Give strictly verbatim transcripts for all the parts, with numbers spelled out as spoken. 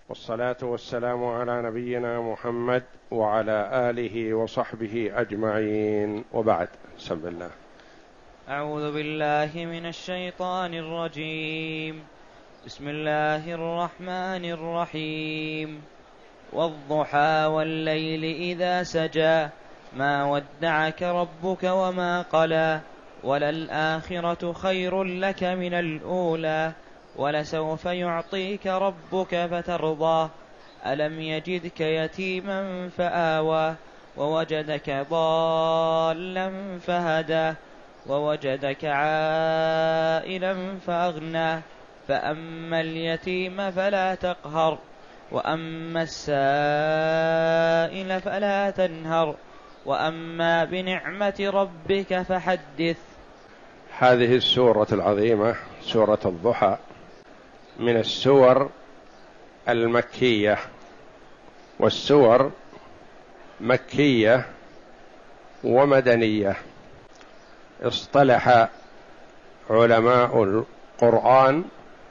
والصلاة والسلام على نبينا محمد وعلى آله وصحبه أجمعين، وبعد. بسم الله. أعوذ بالله من الشيطان الرجيم. بسم الله الرحمن الرحيم. والضحى والليل إذا سجى ما ودعك ربك وما قلى وللآخرة خير لك من الأولى ولسوف يعطيك ربك فترضى ألم يجدك يتيما فآوى ووجدك ضالا فهدى ووجدك عائلا فأغنى فأما اليتيم فلا تقهر وأما السائل فلا تنهر وأما بنعمة ربك فحدث. هذه السورة العظيمة سورة الضحى من السور المكية، والسور مكية ومدنية. اصطلح علماء القرآن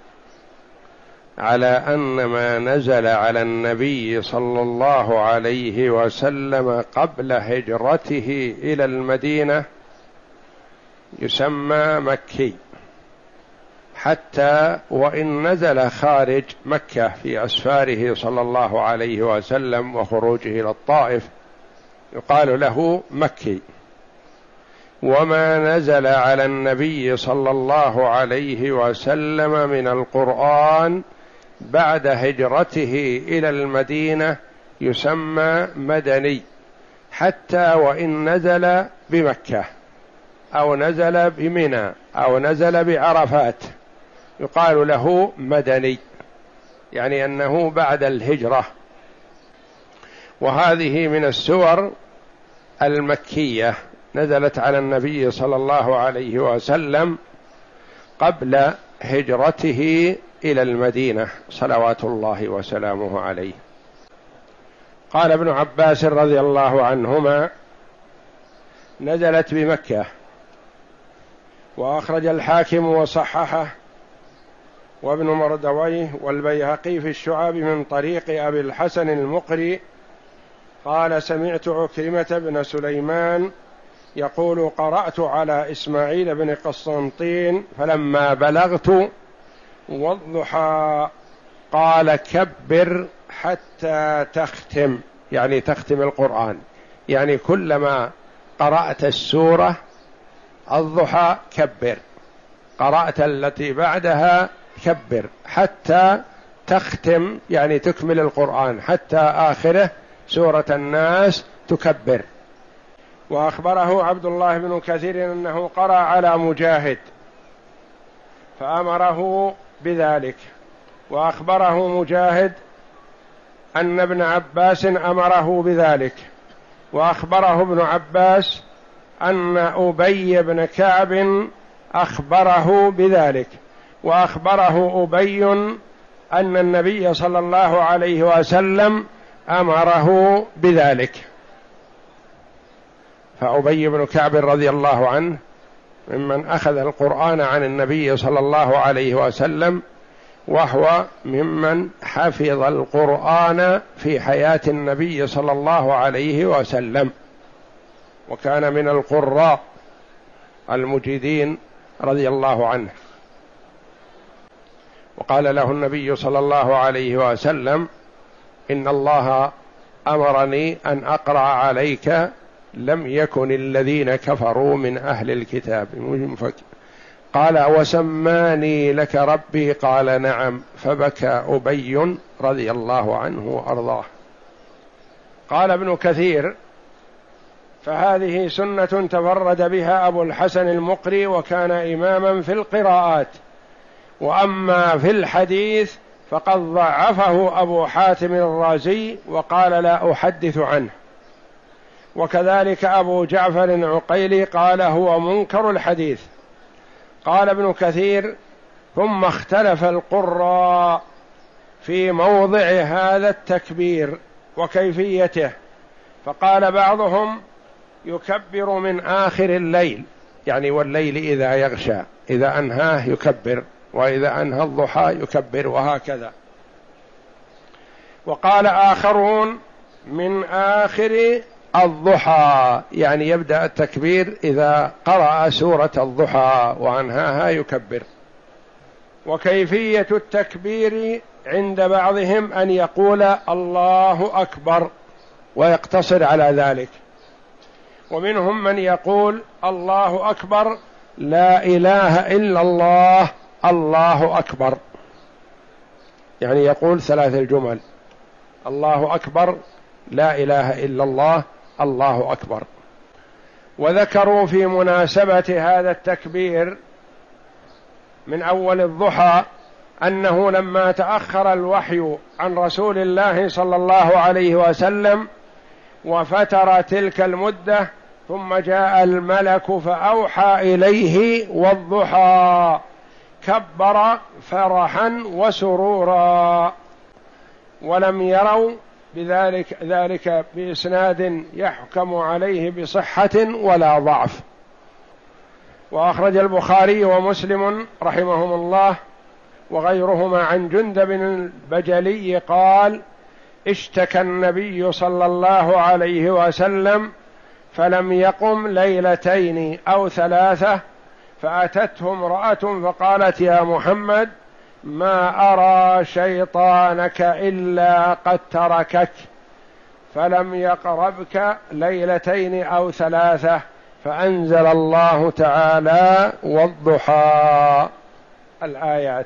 على أن ما نزل على النبي صلى الله عليه وسلم قبل هجرته إلى المدينة يسمى مكي، حتى وإن نزل خارج مكة في أسفاره صلى الله عليه وسلم وخروجه إلى الطائف يقال له مكي. وما نزل على النبي صلى الله عليه وسلم من القرآن بعد هجرته إلى المدينة يسمى مدني، حتى وإن نزل بمكة أو نزل بمنى أو نزل بعرفات يقال له مدني، يعني أنه بعد الهجرة. وهذه من السور المكية نزلت على النبي صلى الله عليه وسلم قبل هجرته إلى المدينة صلوات الله وسلامه عليه. قال ابن عباس رضي الله عنهما: نزلت بمكة. وأخرج الحاكم وصححه وابن مردويه والبيهقي في الشعاب من طريق أبي الحسن المقري قال: سمعت عكرمة بن سليمان يقول: قرأت على إسماعيل بن قسطنطين فلما بلغت والضحى قال: كبر حتى تختم، يعني تختم القرآن، يعني كلما قرأت السورة الضحى كبر، قرأت التي بعدها كبر حتى تختم، يعني تكمل القرآن حتى آخره سورة الناس تكبر. وأخبره عبد الله بن كثير أنه قرأ على مجاهد فأمره بذلك، وأخبره مجاهد أن ابن عباس أمره بذلك، وأخبره ابن عباس أن أبي بن كعب أخبره بذلك، وأخبره أبي أن النبي صلى الله عليه وسلم أمره بذلك. فأبي بن كعب رضي الله عنه ممن أخذ القرآن عن النبي صلى الله عليه وسلم، وهو ممن حفظ القرآن في حياة النبي صلى الله عليه وسلم، وكان من القراء المجيدين رضي الله عنه. وقال له النبي صلى الله عليه وسلم: إن الله أمرني أن أقرأ عليك لم يكن الذين كفروا من أهل الكتاب. قال: وسماني لك ربي؟ قال: نعم. فبكى أبي رضي الله عنه وأرضاه. قال ابن كثير: فهذه سنة تفرد بها أبو الحسن المقري وكان إماما في القراءات، وأما في الحديث فقد ضعفه أبو حاتم الرازي وقال: لا أحدث عنه. وكذلك أبو جعفر العقيلي قال: هو منكر الحديث. قال ابن كثير: ثم اختلف القراء في موضع هذا التكبير وكيفيته، فقال بعضهم: يكبر من آخر الليل، يعني والليل إذا يغشى، إذا أنهاه يكبر، وإذا أنهى الضحى يكبر، وهكذا. وقال آخرون من آخر الضحى، يعني يبدأ التكبير إذا قرأ سورة الضحى وأنهاها يكبر. وكيفية التكبير عند بعضهم أن يقول الله أكبر ويقتصر على ذلك، ومنهم من يقول الله أكبر لا إله إلا الله الله أكبر، يعني يقول ثلاث الجمل: الله أكبر لا إله إلا الله الله أكبر. وذكروا في مناسبة هذا التكبير من أول الضحى أنه لما تأخر الوحي عن رسول الله صلى الله عليه وسلم وفتر تلك المدة ثم جاء الملك فأوحى إليه والضحى كبر فرحا وسرورا، ولم يروا بذلك ذلك بإسناد يحكم عليه بصحة ولا ضعف. وأخرج البخاري ومسلم رحمهم الله وغيرهما عن جندب البجلي قال: اشتكى النبي صلى الله عليه وسلم فلم يقم ليلتين أو ثلاثة، فأتته امرأة فقالت: يا محمد ما أرى شيطانك إلا قد تركك، فلم يقربك ليلتين أو ثلاثة، فأنزل الله تعالى والضحى الآيات.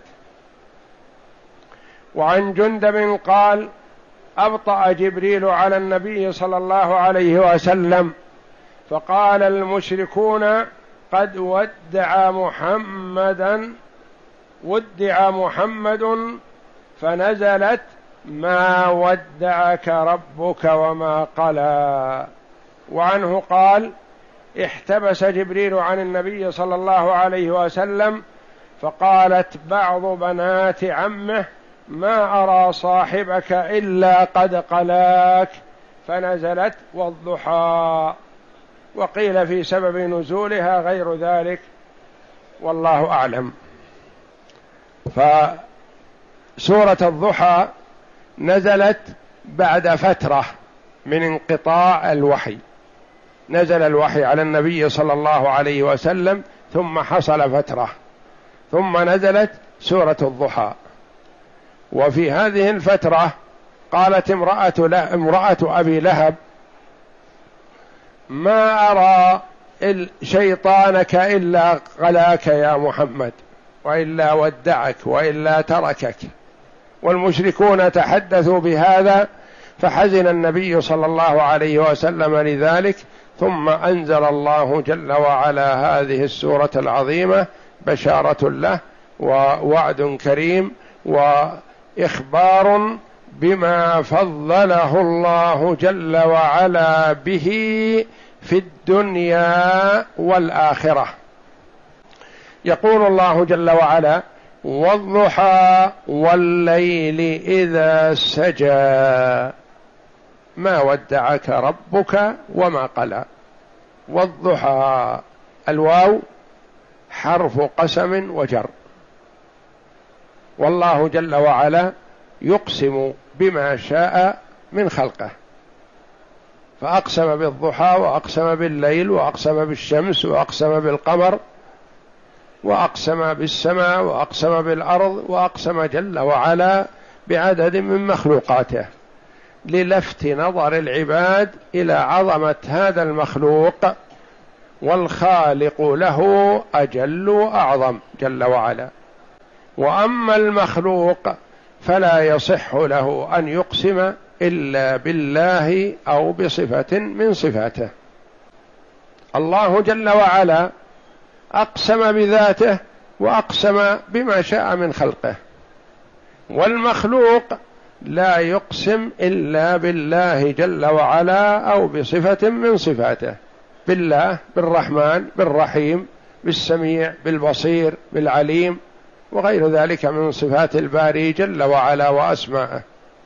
وعن جندب قال: أبطأ جبريل على النبي صلى الله عليه وسلم فقال المشركون: قد ودع محمدا ودع محمد، فنزلت: ما ودعك ربك وما قلى. وعنه قال: احتبس جبريل عن النبي صلى الله عليه وسلم فقالت بعض بنات عمه: ما أرى صاحبك إلا قد قلاك، فنزلت والضحى. وقيل في سبب نزولها غير ذلك والله أعلم. فسورة الضحى نزلت بعد فترة من انقطاع الوحي، نزل الوحي على النبي صلى الله عليه وسلم ثم حصل فترة ثم نزلت سورة الضحى. وفي هذه الفترة قالت امرأة, لا امرأة أبي لهب: ما أرى شيطانك إلا قلاك يا محمد، وإلا ودعك، وإلا تركك. والمشركون تحدثوا بهذا، فحزن النبي صلى الله عليه وسلم لذلك، ثم أنزل الله جل وعلا هذه السورة العظيمة بشارة له ووعد كريم وإخبار بما فضله الله جل وعلا به في الدنيا والآخرة. يقول الله جل وعلا: والضحى والليل إذا سجى ما ودعك ربك وما قلى. والضحى الواو حرف قسم وجر، والله جل وعلا يقسم بما شاء من خلقه، فأقسم بالضحى وأقسم بالليل وأقسم بالشمس وأقسم بالقمر وأقسم بالسماء وأقسم بالأرض وأقسم جل وعلا بعدد من مخلوقاته، للفت نظر العباد إلى عظمة هذا المخلوق، والخالق له أجل وأعظم جل وعلا. وأما المخلوق فلا يصح له أن يقسم إلا بالله أو بصفة من صفاته. الله جل وعلا أقسم بذاته وأقسم بما شاء من خلقه، والمخلوق لا يقسم إلا بالله جل وعلا أو بصفة من صفاته، بالله، بالرحمن، بالرحيم، بالسميع، بالبصير، بالعليم، وغير ذلك من صفات الباري جل وعلا وأسماءه.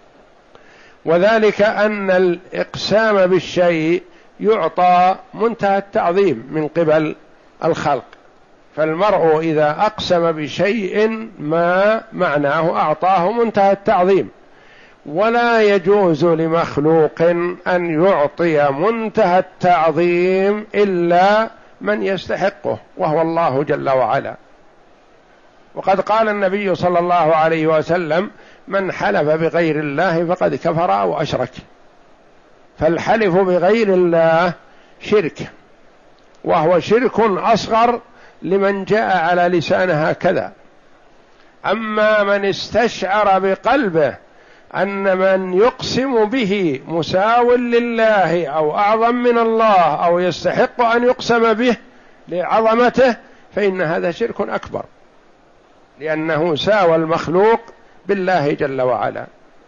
وذلك أن الإقسام بالشيء يعطى منتهى التعظيم من قبل الخلق، فالمرء إذا أقسم بشيء ما معناه أعطاه منتهى التعظيم، ولا يجوز لمخلوق أن يعطي منتهى التعظيم إلا من يستحقه وهو الله جل وعلا. وقد قال النبي صلى الله عليه وسلم: من حلف بغير الله فقد كفر أو أشرك. فالحلف بغير الله شرك، وهو شرك أصغر لمن جاء على لسانه هكذا. أما من استشعر بقلبه أن من يقسم به مساو لله أو أعظم من الله أو يستحق أن يقسم به لعظمته، فإن هذا شرك أكبر، لأنه ساوى المخلوق بالله جل وعلا.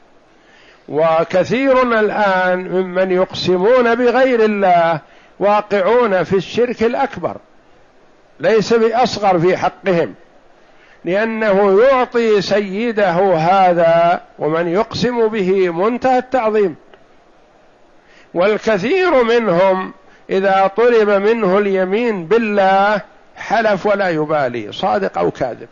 وكثير الآن ممن يقسمون بغير الله واقعون في الشرك الأكبر، ليس بأصغر في حقهم، لأنه يعطي سيده هذا ومن يقسم به منتهى التعظيم. والكثير منهم إذا طلب منه اليمين بالله حلف ولا يبالي صادق أو كاذب،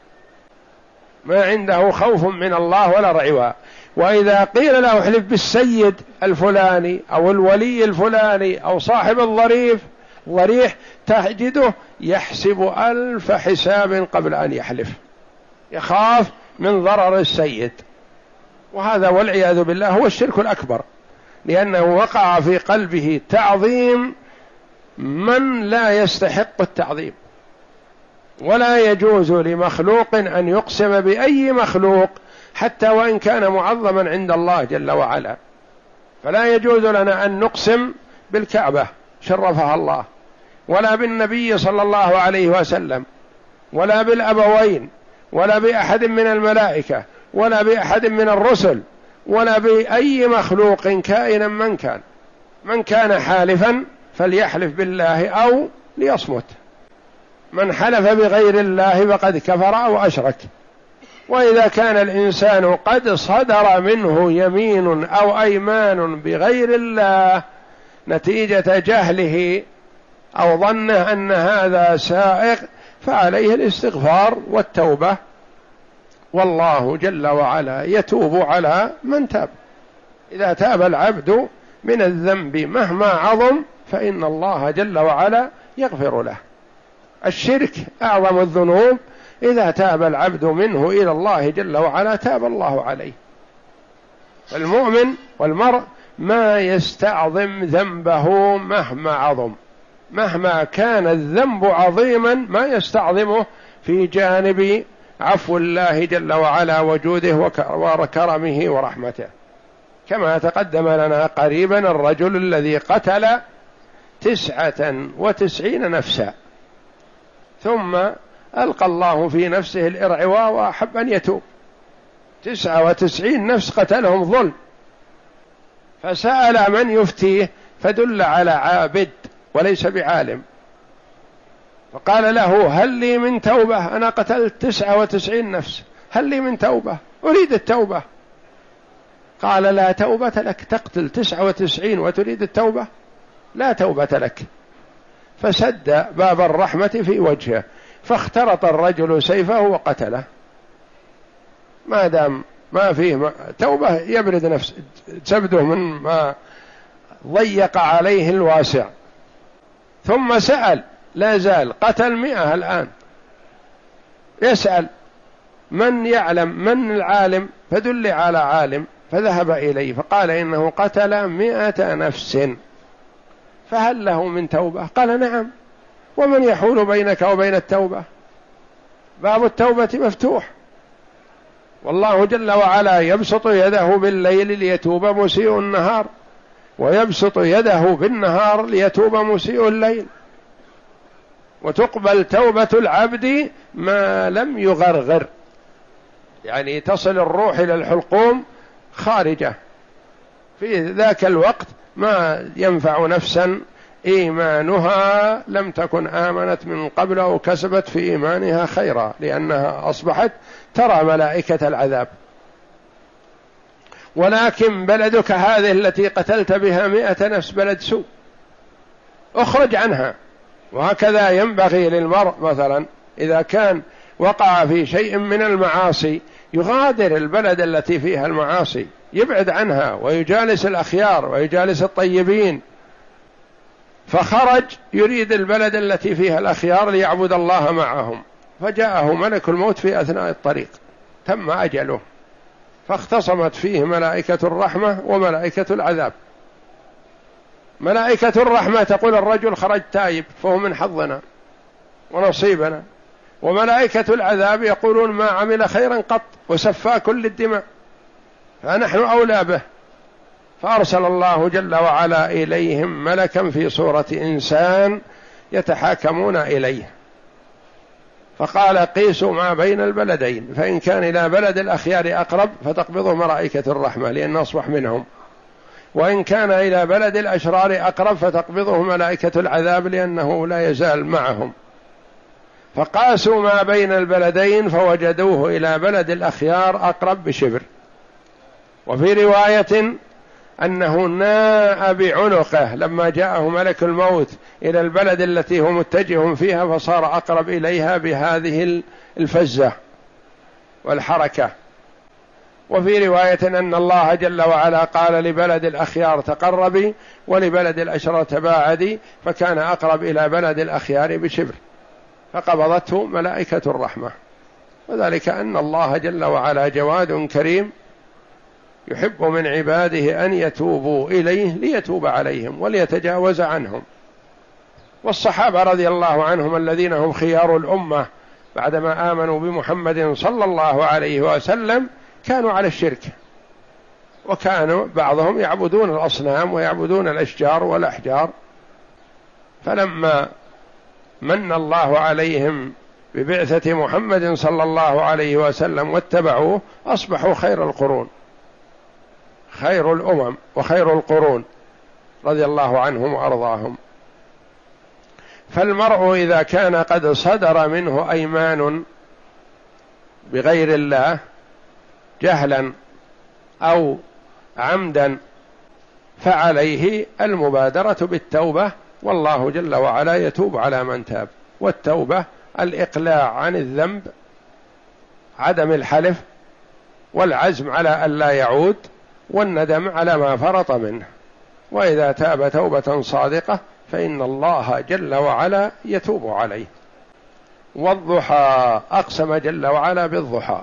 ما عنده خوف من الله ولا رعوى. وإذا قيل له احلف بالسيد الفلاني أو الولي الفلاني أو صاحب الظريف ضريح، تجده يحسب ألف حساب قبل أن يحلف، يخاف من ضرر السيد. وهذا والعياذ بالله هو الشرك الأكبر، لأنه وقع في قلبه تعظيم من لا يستحق التعظيم. ولا يجوز لمخلوق أن يقسم بأي مخلوق حتى وإن كان معظما عند الله جل وعلا. فلا يجوز لنا أن نقسم بالكعبة شرفها الله، ولا بالنبي صلى الله عليه وسلم، ولا بالأبوين، ولا بأحد من الملائكة، ولا بأحد من الرسل، ولا بأي مخلوق كائنا من كان. من كان حالفا فليحلف بالله أو ليصمت. من حلف بغير الله فقد كفر أو أشرك. وإذا كان الإنسان قد صدر منه يمين أو أيمان بغير الله نتيجة جهله أو ظنه أن هذا سائغ، فعليه الاستغفار والتوبة، والله جل وعلا يتوب على من تاب. إذا تاب العبد من الذنب مهما عظم فإن الله جل وعلا يغفر له. الشرك أعظم الذنوب، إذا تاب العبد منه إلى الله جل وعلا تاب الله عليه. المؤمن والمرء ما يستعظم ذنبه مهما عظم، مهما كان الذنب عظيما ما يستعظمه في جانب عفو الله جل وعلا وجوده وكرمه ورحمته. كما تقدم لنا قريبا الرجل الذي قتل تسعة وتسعين نفسا ثم ألقى الله في نفسه الإرعواء وأحب أن يتوب. تسعة وتسعين نفس قتلهم ظلم، فسأل من يفتيه فدل على عابد وليس بعالم، فقال له: هل لي من توبة؟ أنا قتلت تسعة وتسعين نفس، هل لي من توبة؟ أريد التوبة. قال: لا توبة لك، تقتل تسعة وتسعين وتريد التوبة؟ لا توبة لك. فسد باب الرحمة في وجهه، فاخترط الرجل سيفه وقتله. ما دام ما فيه توبة يبرد نفسه، تبده من ما ضيق عليه الواسع. ثم سأل، لا زال قتل مئة الآن، يسأل من يعلم من العالم، فدل على عالم، فذهب إليه فقال إنه قتل مئة نفس، فهل له من توبة؟ قال: نعم. ومن يحول بينك وبين التوبة؟ باب التوبة مفتوح، والله جل وعلا يبسط يده بالليل ليتوب مسيء النهار، ويبسط يده بالنهار ليتوب مسيء الليل. وتقبل توبة العبد ما لم يغرغر، يعني تصل الروح إلى الحلقوم خارجة، في ذاك الوقت ما ينفع نفسا إيمانها لم تكن آمنت من قبل أو كسبت في إيمانها خيرا، لأنها أصبحت ترى ملائكة العذاب. ولكن بلدك هذه التي قتلت بها مئة نفس بلد سوء، اخرج عنها. وهكذا ينبغي للمرء مثلا إذا كان وقع في شيء من المعاصي يغادر البلد التي فيها المعاصي، يبعد عنها ويجالس الأخيار ويجالس الطيبين، فخرج يريد البلد التي فيها الأخيار ليعبد الله معهم، فجاءه ملك الموت في أثناء الطريق، تم أجله، فاختصمت فيه ملائكة الرحمة وملائكة العذاب. ملائكة الرحمة تقول الرجل خرج تائب فهو من حظنا ونصيبنا، وملائكة العذاب يقولون ما عمل خيرا قط وسفى كل الدماء فنحن أولى به. فأرسل الله جل وعلا إليهم ملكا في صورة إنسان يتحاكمون إليه، فقال قيسوا ما بين البلدين، فإن كان إلى بلد الأخيار أقرب فتقبضه ملائكة الرحمة لأن أصبح منهم، وإن كان إلى بلد الأشرار أقرب فتقبضه ملائكة العذاب لأنه لا يزال معهم. فقاسوا ما بين البلدين فوجدوه إلى بلد الأخيار أقرب بشبر. وفي رواية أنه ناء بعنقه لما جاءه ملك الموت إلى البلد التي هو متجه فيها، فصار أقرب إليها بهذه الفزة والحركة. وفي رواية أن الله جل وعلا قال لبلد الأخيار تقربي ولبلد الأشرار تباعدي، فكان أقرب إلى بلد الأخيار بشبر، فقبضته ملائكة الرحمة. وذلك أن الله جل وعلا جواد كريم يحب من عباده أن يتوبوا إليه ليتوب عليهم وليتجاوز عنهم. والصحابة رضي الله عنهم الذين هم خيار الأمة بعدما آمنوا بمحمد صلى الله عليه وسلم كانوا على الشرك، وكانوا بعضهم يعبدون الأصنام ويعبدون الأشجار والأحجار، فلما من الله عليهم ببعثة محمد صلى الله عليه وسلم واتبعوه أصبحوا خير القرون، خير الأمم وخير القرون رضي الله عنهم وأرضاهم. فالمرء إذا كان قد صدر منه أيمان بغير الله جهلا أو عمدا فعليه المبادرة بالتوبة، والله جل وعلا يتوب على من تاب. والتوبة الإقلاع عن الذنب، عدم الحلف، والعزم على ألا يعود، والندم على ما فرط منه. وإذا تاب توبة صادقة فإن الله جل وعلا يتوب عليه. والضحى، أقسم جل وعلا بالضحى.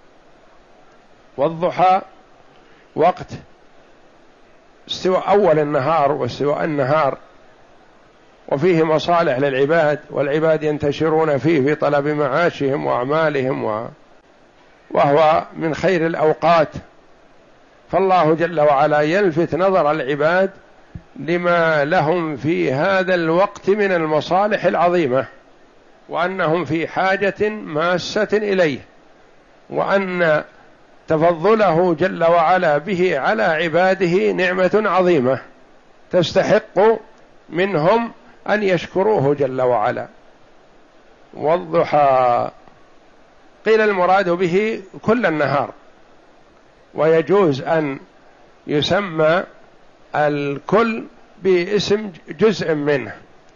والضحى وقت استواء أول النهار واستواء النهار، وفيه مصالح للعباد، والعباد ينتشرون فيه في طلب معاشهم وأعمالهم، و... وهو من خير الأوقات. فالله جل وعلا يلفت نظر العباد لما لهم في هذا الوقت من المصالح العظيمة، وأنهم في حاجة ماسة إليه، وأن تفضله جل وعلا به على عباده نعمة عظيمة تستحق منهم أن يشكروه جل وعلا. والضحى قيل المراد به كل النهار، ويجوز أن يسمى الكل باسم جزء منه.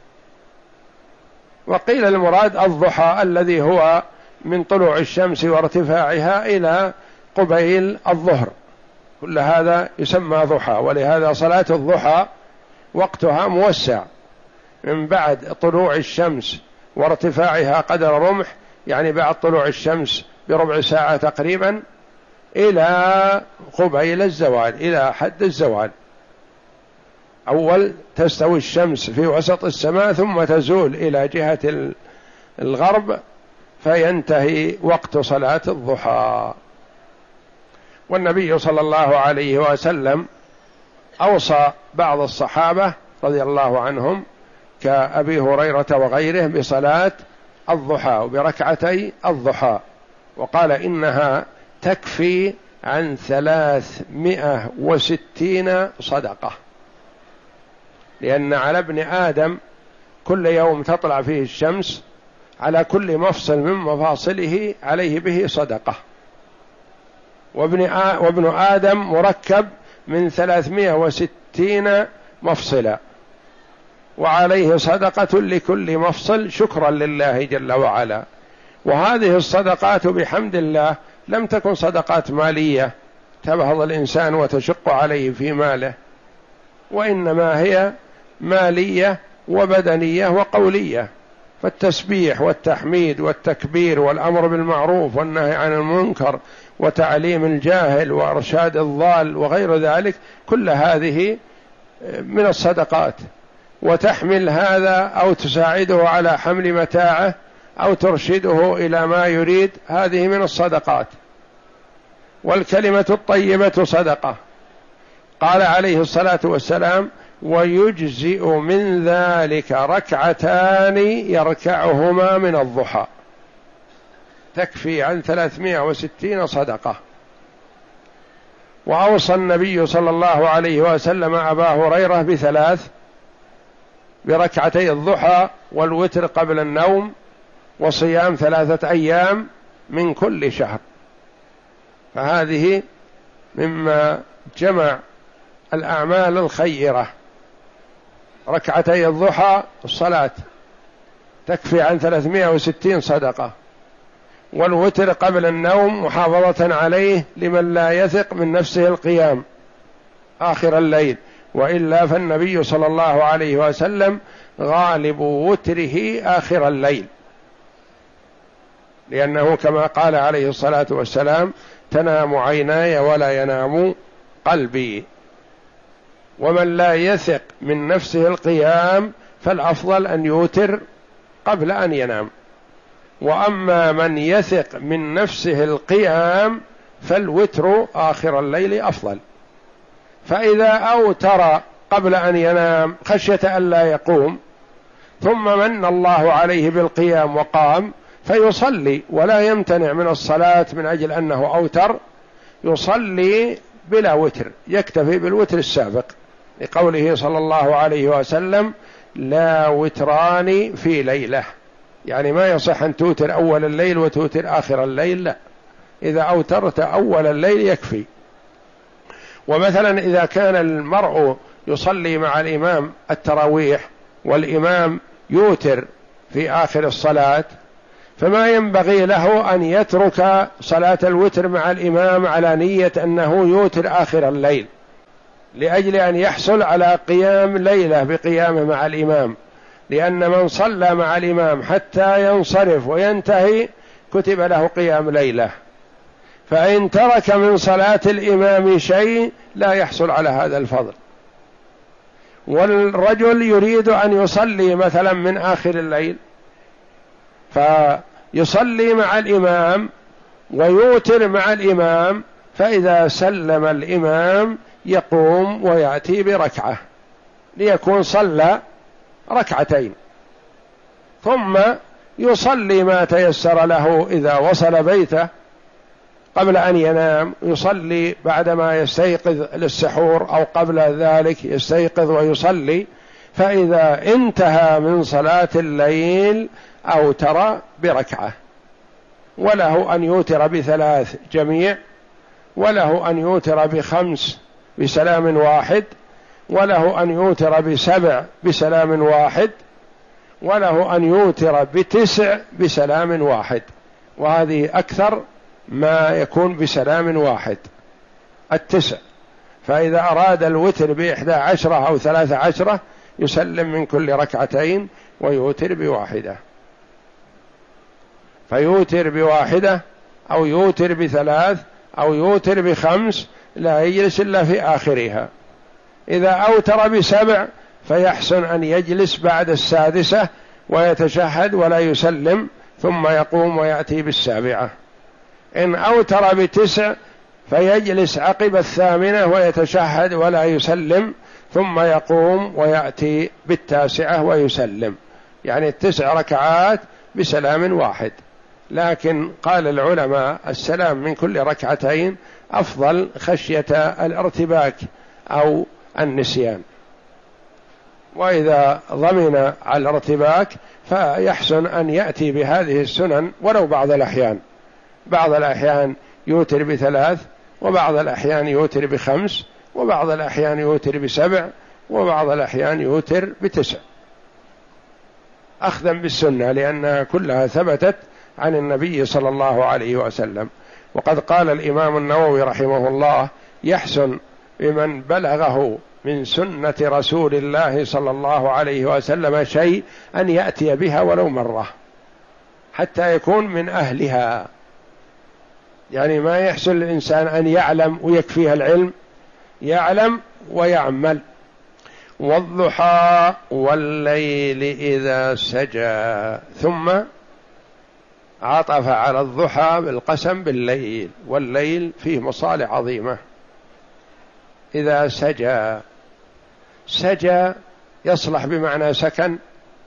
وقيل المراد الضحى الذي هو من طلوع الشمس وارتفاعها إلى قبيل الظهر، كل هذا يسمى ضحى. ولهذا صلاة الضحى وقتها موسع، من بعد طلوع الشمس وارتفاعها قدر رمح، يعني بعد طلوع الشمس بربع ساعة تقريبا، إلى قبيل الزوال، إلى حد الزوال. أول تستوي الشمس في وسط السماء ثم تزول إلى جهة الغرب فينتهي وقت صلاة الضحى. والنبي صلى الله عليه وسلم أوصى بعض الصحابة رضي الله عنهم كأبي هريرة وغيره بصلاة الضحى وبركعتي الضحى، وقال إنها تكفي عن ثلاثمائة وستين صدقة، لأن على ابن آدم كل يوم تطلع فيه الشمس على كل مفصل من مفاصله عليه به صدقة، وابن, آ... وابن آدم مركب من ثلاثمائة وستين مفصلا، وعليه صدقة لكل مفصل شكرا لله جل وعلا. وهذه الصدقات بحمد الله لم تكن صدقات مالية تبهض الإنسان وتشق عليه في ماله، وإنما هي مالية وبدنية وقولية. فالتسبيح والتحميد والتكبير والأمر بالمعروف والنهي عن المنكر وتعليم الجاهل وإرشاد الضال وغير ذلك، كل هذه من الصدقات. وتحمل هذا أو تساعده على حمل متاعه أو ترشده إلى ما يريد، هذه من الصدقات. والكلمة الطيبة صدقة. قال عليه الصلاة والسلام: ويجزئ من ذلك ركعتان يركعهما من الضحى، تكفي عن ثلاثمائة وستين صدقة. وأوصى النبي صلى الله عليه وسلم أبا هريرة بثلاث: بركعتي الضحى والوتر قبل النوم وصيام ثلاثة أيام من كل شهر. فهذه مما جمع الأعمال الخيرة. ركعتي الضحى الصلاة تكفي عن ثلاثمائة وستين صدقة، والوتر قبل النوم محافظة عليه لمن لا يثق من نفسه القيام آخر الليل، وإلا فالنبي صلى الله عليه وسلم غالب وتره آخر الليل، لأنه كما قال عليه الصلاة والسلام: تنام عيناي ولا ينام قلبي. ومن لا يثق من نفسه القيام فالأفضل أن يوتر قبل أن ينام. وأما من يثق من نفسه القيام فالوتر آخر الليل أفضل. فإذا أوتر قبل أن ينام خشية ألا يقوم، ثم من الله عليه بالقيام وقام، فيصلي ولا يمتنع من الصلاة من أجل أنه أوتر، يصلي بلا وتر، يكتفي بالوتر السابق، لقوله صلى الله عليه وسلم: لا وتران في ليلة. يعني ما يصح أن توتر أول الليل وتوتر آخر الليل، لا، إذا أوترت أول الليل يكفي. ومثلا إذا كان المرء يصلي مع الإمام التراويح والإمام يوتر في آخر الصلاة، فما ينبغي له أن يترك صلاة الوتر مع الإمام على نية أنه يوتر آخر الليل، لأجل أن يحصل على قيام ليلة بقيامه مع الإمام، لأن من صلى مع الإمام حتى ينصرف وينتهي كتب له قيام ليلة، فإن ترك من صلاة الإمام شيء لا يحصل على هذا الفضل. والرجل يريد أن يصلي مثلا من آخر الليل، فيصلي مع الإمام ويوتر مع الإمام، فإذا سلم الإمام يقوم ويأتي بركعة ليكون صلى ركعتين، ثم يصلي ما تيسر له إذا وصل بيته قبل أن ينام، يصلي بعدما يستيقظ للسحور أو قبل ذلك يستيقظ ويصلي. فإذا انتهى من صلاة الليل أوتر بركعة، وله أن يوتر بثلاث جميع، وله أن يوتر بخمس بسلام واحد، وله أن يوتر بسبع بسلام واحد، وله أن يوتر بتسع بسلام واحد، وهذه أكثر ما يكون بسلام واحد التسع. فإذا أراد الوتر بإحدى عشرة أو ثلاث عشرة يسلم من كل ركعتين ويوتر بواحدة، فيوتر بواحدة أو يوتر بثلاث أو يوتر بخمس، لا يجلس إلا في آخرها. إذا أوتر بسبع فيحسن أن يجلس بعد السادسة ويتشهد ولا يسلم، ثم يقوم ويأتي بالسابعة. إن أوتر بتسع فيجلس عقب الثامنة ويتشهد ولا يسلم، ثم يقوم ويأتي بالتاسعة ويسلم، يعني التسع ركعات بسلام واحد. لكن قال العلماء السلام من كل ركعتين أفضل خشية الارتباك أو النسيان، وإذا ضمن على الارتباك فيحسن أن يأتي بهذه السنن ولو بعض الأحيان. بعض الأحيان يوتر بثلاث، وبعض الأحيان يوتر بخمس، وبعض الأحيان يوتر بسبع، وبعض الأحيان يوتر بتسع، أخذا بالسنة، لأنها كلها ثبتت عن النبي صلى الله عليه وسلم. وقد قال الإمام النووي رحمه الله: يحسن بمن بلغه من سنة رسول الله صلى الله عليه وسلم شيء أن يأتي بها ولو مرة حتى يكون من أهلها. يعني ما يحسن الإنسان أن يعلم ويكفيها العلم، يعلم ويعمل. والضحى والليل إذا سجى، ثم عطف على الضحى بالقسم بالليل، والليل فيه مصالح عظيمة. إذا سجى، سجى يصلح بمعنى سكن،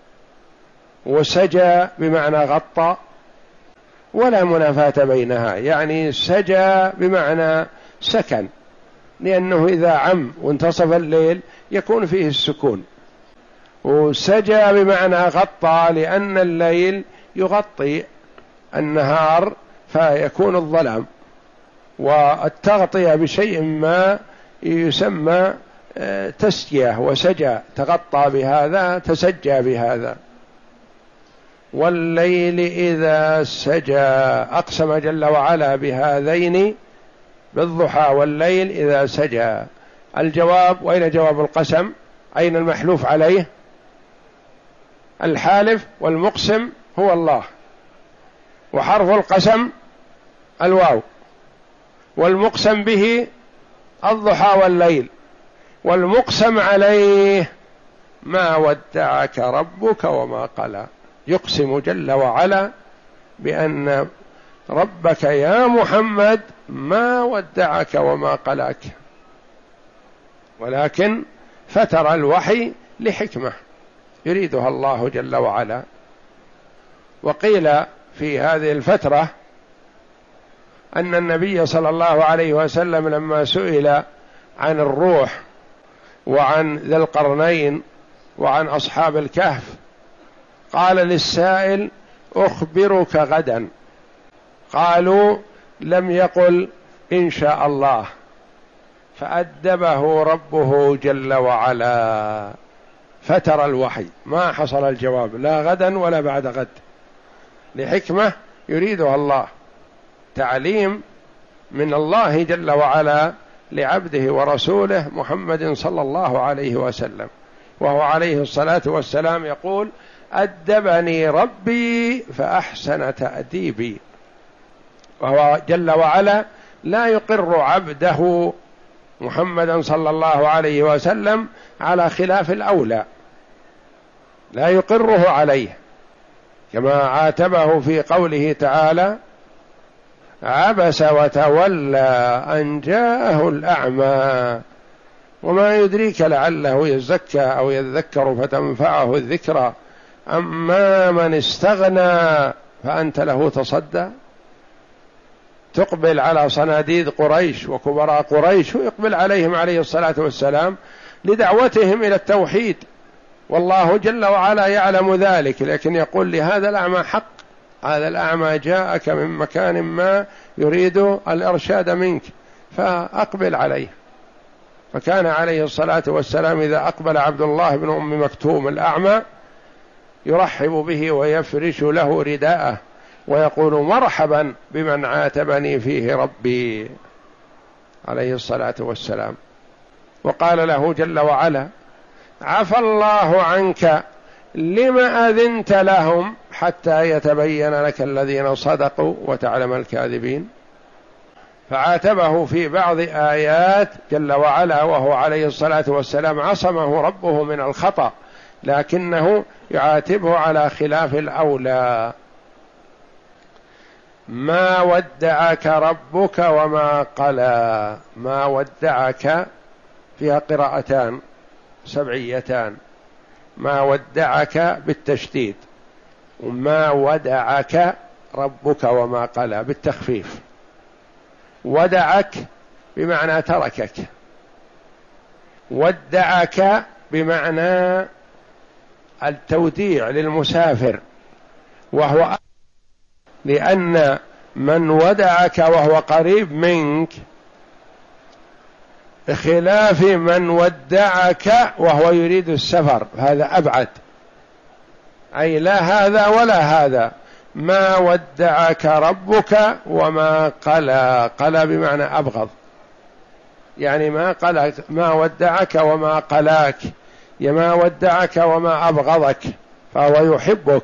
وسجى بمعنى غطى، ولا منافاة بينها. يعني سجى بمعنى سكن، لأنه إذا عم وانتصف الليل يكون فيه السكون، وسجى بمعنى غطى لأن الليل يغطي النهار فيكون الظلام، والتغطية بشيء ما يسمى تسجية، وسجى تغطى بهذا تسجى بهذا. والليل إذا سجى، أقسم جل وعلا بهذين، بالضحى والليل إذا سجى. الجواب، وأين جواب القسم؟ أين المحلوف عليه؟ الحالف والمقسم هو الله، وحرف القسم الواو، والمقسم به الضحى والليل، والمقسم عليه ما ودعك ربك وما قلى. يقسم جل وعلا بأن ربك يا محمد ما ودعك وما قلاك، ولكن فتر الوحي لحكمة يريدها الله جل وعلا. وقيل في هذه الفترة أن النبي صلى الله عليه وسلم لما سئل عن الروح وعن ذي القرنين وعن أصحاب الكهف قال للسائل: أخبرك غدا. قالوا: لم يقل إن شاء الله، فأدبه ربه جل وعلا، فتر الوحي، ما حصل الجواب لا غدا ولا بعد غد، لحكمة يريدها الله، تعليم من الله جل وعلا لعبده ورسوله محمد صلى الله عليه وسلم. وهو عليه الصلاة والسلام يقول: أدبني ربي فأحسن تأديبي. وهو جل وعلا لا يقر عبده محمدا صلى الله عليه وسلم على خلاف الأولى، لا يقره عليه، كما عاتبه في قوله تعالى: عبس وتولى أن جاءه الأعمى وما يدريك لعله يزكى أو يذكر فتنفعه الذكرى أما من استغنى فأنت له تصدى. تقبل على صناديد قريش وكبراء قريش ويقبل عليهم عليه الصلاة والسلام لدعوتهم إلى التوحيد، والله جل وعلا يعلم ذلك، لكن يقول لهذا الأعمى حق، هذا الأعمى جاءك من مكان ما يريد الإرشاد منك فأقبل عليه. فكان عليه الصلاة والسلام إذا أقبل عبد الله بن أم مكتوم الأعمى يرحب به ويفرش له رداءه ويقول: مرحبا بمن عاتبني فيه ربي، عليه الصلاة والسلام. وقال له جل وعلا: عفى الله عنك لما أذنت لهم حتى يتبين لك الذين صدقوا وتعلم الكاذبين. فعاتبه في بعض آيات جل وعلا وهو عليه الصلاة والسلام عصمه ربه من الخطأ، لكنه يعاتبه على خلاف الأولى. ما ودعك ربك وما قلى. ما ودعك فيها قراءتان سبعيتان: ما ودعك بالتشديد، وما ودعك ربك وما قلى بالتخفيف. ودعك بمعنى تركك، ودعك بمعنى التوديع للمسافر، وهو لأن من ودعك وهو قريب منك خلاف من ودعك وهو يريد السفر، هذا أبعد، أي لا هذا ولا هذا، ما ودعك ربك وما قلى. قلى بمعنى أبغض، يعني ما قلى، ما ودعك وما قلاك، يا ما ودعك وما أبغضك، فهو يحبك.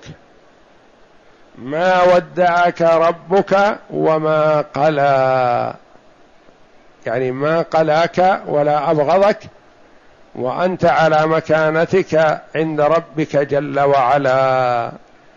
ما ودعك ربك وما قلى، يعني ما قلاك ولا أبغضك، وأنت على مكانتك عند ربك جل وعلا.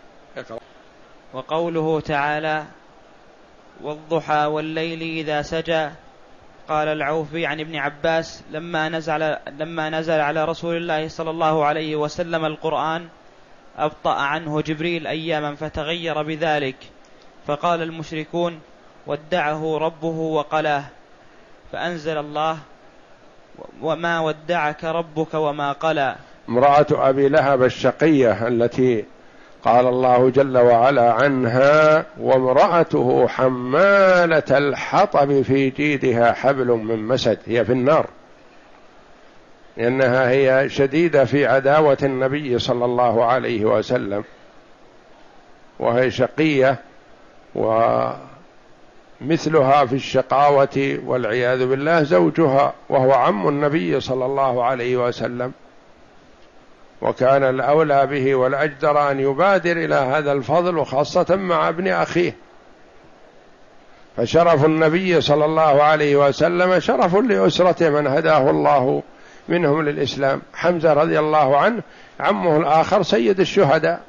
وقوله تعالى: والضحى والليل إذا سجى. قال العوفي عن ابن عباس: لما نزل, لما نزل على رسول الله صلى الله عليه وسلم القرآن أبطأ عنه جبريل أياما فتغير بذلك، فقال المشركون: ودعه ربه وقلاه، فأنزل الله: وما ودعك ربك وما قلى. امرأة أبي لهب الشقية التي قال الله جل وعلا عنها: وامرأته حمالة الحطب في جيدها حبل من مسد، هي في النار، لأنها هي شديدة في عداوة النبي صلى الله عليه وسلم، وهي شقية ومثلها في الشقاوة والعياذ بالله زوجها، وهو عم النبي صلى الله عليه وسلم، وكان الأولى به والأجدر أن يبادر إلى هذا الفضل، وخاصة مع ابن أخيه. فشرف النبي صلى الله عليه وسلم شرف لأسرته من هداه الله منهم للإسلام. حمزة رضي الله عنه عمه الآخر سيد الشهداء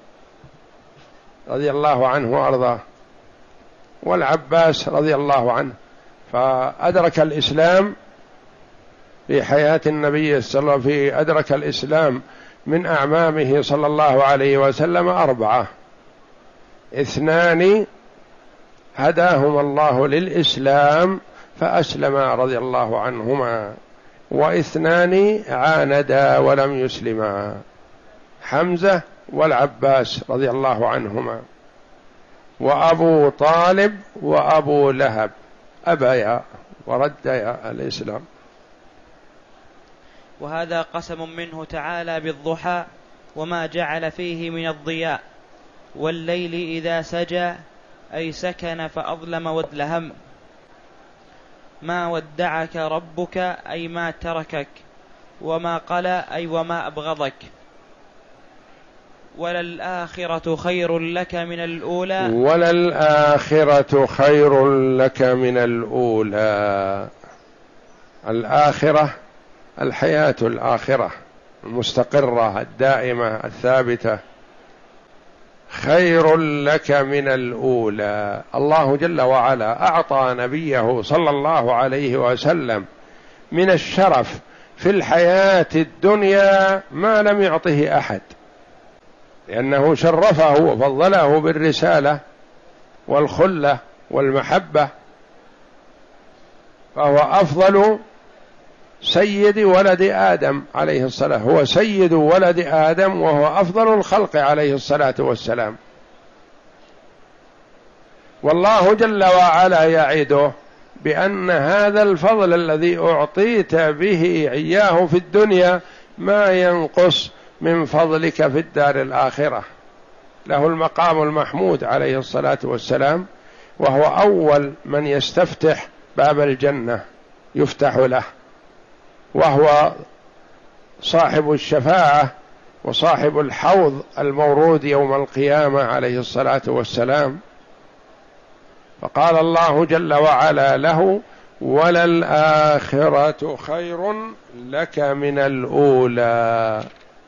رضي الله عنه وأرضاه، والعباس رضي الله عنه، فأدرك الإسلام في حياة النبي صلى الله عليه وسلم، في أدرك الإسلام من أعمامه صلى الله عليه وسلم أربعة: اثنان هداهما الله للإسلام فأسلما رضي الله عنهما، واثنان عاندا ولم يسلما، حمزة والعباس رضي الله عنهما، وأبو طالب وأبو لهب أبيا ورديا الإسلام. وهذا قسم منه تعالى بالضحى وما جعل فيه من الضياء، والليل إذا سجى أي سكن فأظلم وادلهم. ما ودعك ربك أي ما تركك، وما قلى أي وما أبغضك. وللآخرة خير لك من الأولى، وللآخرة خير لك من الأولى. الآخرة الحياة الآخرة المستقرة الدائمة الثابتة، خير لك من الأولى. الله جل وعلا أعطى نبيه صلى الله عليه وسلم من الشرف في الحياة الدنيا ما لم يعطه أحد، لأنه شرفه وفضله بالرسالة والخلة والمحبة، فهو أفضل سيد ولد آدم عليه الصلاة، هو سيد ولد آدم وهو أفضل الخلق عليه الصلاة والسلام. والله جل وعلا يعده بأن هذا الفضل الذي أعطيت به إياه في الدنيا ما ينقص من فضلك في الدار الآخرة. له المقام المحمود عليه الصلاة والسلام، وهو أول من يستفتح باب الجنة يفتح له، وهو صاحب الشفاعة وصاحب الحوض المورود يوم القيامة عليه الصلاة والسلام. فقال الله جل وعلا له: وللآخرة خير لك من الأولى.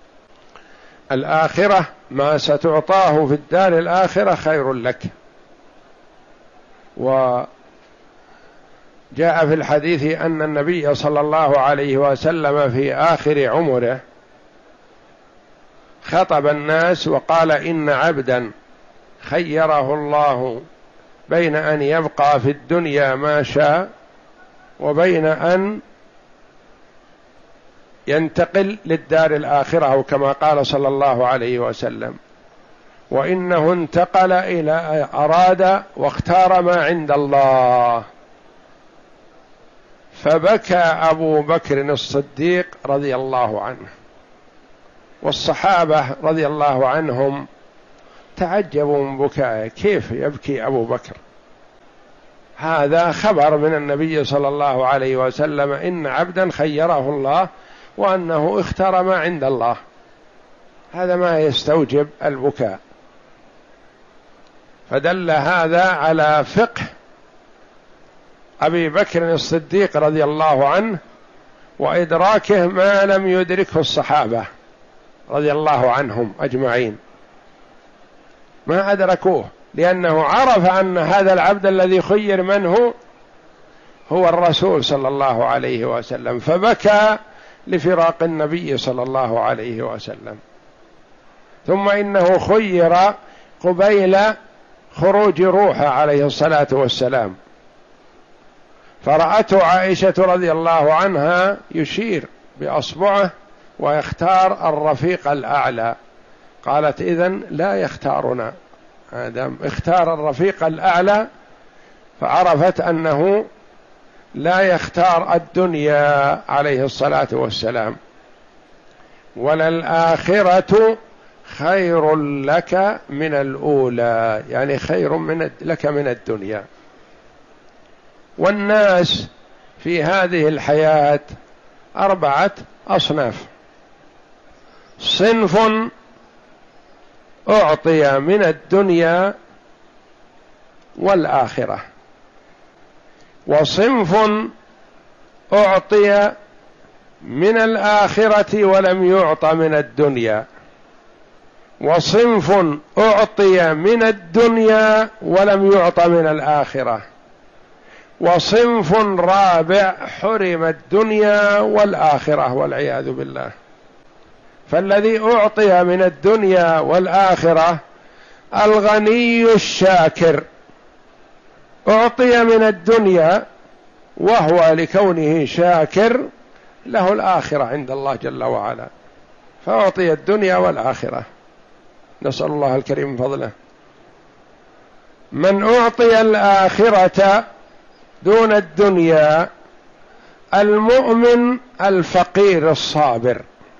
الآخرة ما ستعطاه في الدار الآخرة خير لك. وجاء في الحديث أن النبي صلى الله عليه وسلم في آخر عمره خطب الناس وقال: إن عبدا خيره الله بين أن يبقى في الدنيا ما شاء وبين أن ينتقل للدار الآخرة، أو كما قال صلى الله عليه وسلم: وإنه انتقل إلى أراد واختار ما عند الله. فبكى أبو بكر الصديق رضي الله عنه، والصحابة رضي الله عنهم تعجبوا من بكائه، كيف يبكي أبو بكر؟ هذا خبر من النبي صلى الله عليه وسلم إن عبدا خيره الله وأنه اختار ما عند الله، هذا ما يستوجب البكاء. فدل هذا على فقه أبي بكر الصديق رضي الله عنه وإدراكه ما لم يدركه الصحابة رضي الله عنهم أجمعين، ما أدركوه، لأنه عرف أن هذا العبد الذي خير منه هو الرسول صلى الله عليه وسلم، فبكى لفراق النبي صلى الله عليه وسلم. ثم إنه خير قبيل خروج روحه عليه الصلاة والسلام، فرأته عائشة رضي الله عنها يشير بأصبعه ويختار الرفيق الأعلى، قالت إذن لا يختارنا، هذا اختار الرفيق الأعلى، فعرفت أنه لا يختار الدنيا عليه الصلاة والسلام. وللآخرة خير لك من الأولى، يعني خير من لك من الدنيا. والناس في هذه الحياة أربعة أصناف: صنف أعطي من الدنيا والآخرة، وصنف أعطي من الآخرة ولم يعط من الدنيا، وصنف أعطي من الدنيا ولم يعط من الآخرة، وصنف رابع حرم الدنيا والآخرة والعياذ بالله. فالذي أعطي من الدنيا والآخرة الغني الشاكر، أعطي من الدنيا وهو لكونه شاكر له الآخرة عند الله جل وعلا، فأعطي الدنيا والآخرة، نسأل الله الكريم من فضله. من أعطي الآخرة دون الدنيا المؤمن الفقير الصابر،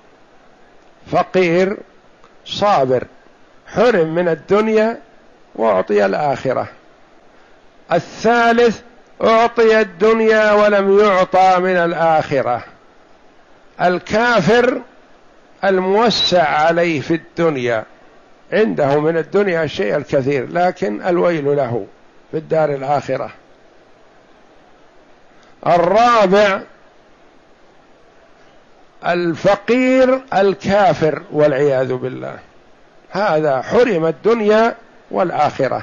فقير صابر حرم من الدنيا وأعطي الآخرة. الثالث أعطي الدنيا ولم يعطى من الآخرة، الكافر الموسع عليه في الدنيا، عنده من الدنيا الشيء الكثير لكن الويل له في الدار الآخرة. الرابع الفقير الكافر والعياذ بالله، هذا حرم الدنيا والآخرة.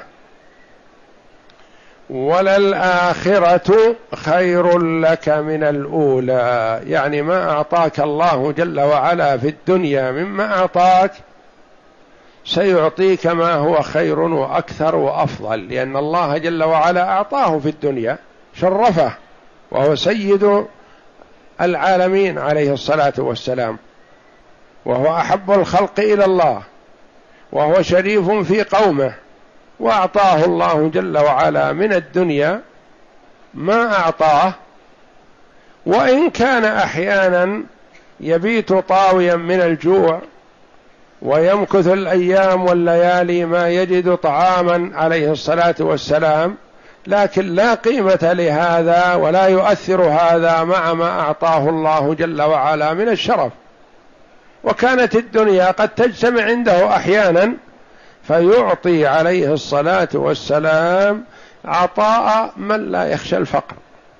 وللآخرة خير لك من الأولى، يعني ما أعطاك الله جل وعلا في الدنيا مما أعطاك سيعطيك ما هو خير وأكثر وأفضل، لأن الله جل وعلا أعطاه في الدنيا، شرفه، وهو سيد العالمين عليه الصلاة والسلام، وهو أحب الخلق إلى الله، وهو شريف في قومه، وأعطاه الله جل وعلا من الدنيا ما أعطاه. وإن كان أحيانا يبيت طاويا من الجوع ويمكث الأيام والليالي ما يجد طعاما عليه الصلاة والسلام، لكن لا قيمة لهذا ولا يؤثر هذا مع ما أعطاه الله جل وعلا من الشرف. وكانت الدنيا قد تجتمع عنده أحيانا فيعطي عليه الصلاة والسلام عطاء من لا يخشى الفقر.